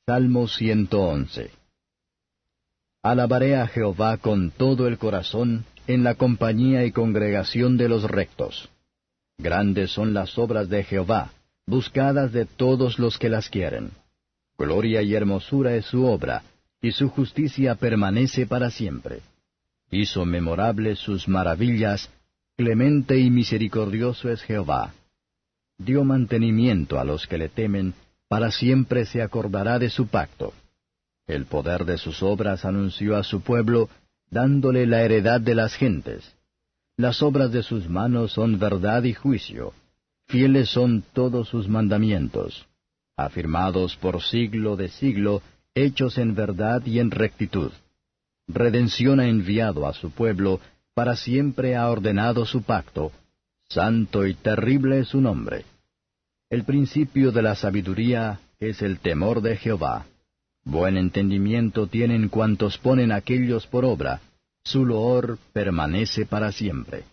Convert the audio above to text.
Salmo 111. Alabaré a Jehová con todo el corazón, en la compañía y congregación de los rectos. Grandes son las obras de Jehová, buscadas de todos los que las quieren. Gloria y hermosura es su obra, y su justicia permanece para siempre. Hizo memorables sus maravillas, clemente y misericordioso es Jehová. Dio mantenimiento a los que le temen, para siempre se acordará de su pacto. El poder de sus obras anunció a su pueblo, dándole la heredad de las gentes. Las obras de sus manos son verdad y juicio. Fieles son todos sus mandamientos, afirmados por siglo de siglo, hechos en verdad y en rectitud. Redención ha enviado a su pueblo, para siempre ha ordenado su pacto. Santo y terrible es su nombre. El principio de la sabiduría es el temor de Jehová. Buen entendimiento tienen cuantos ponen aquellos por obra. Su loor permanece para siempre.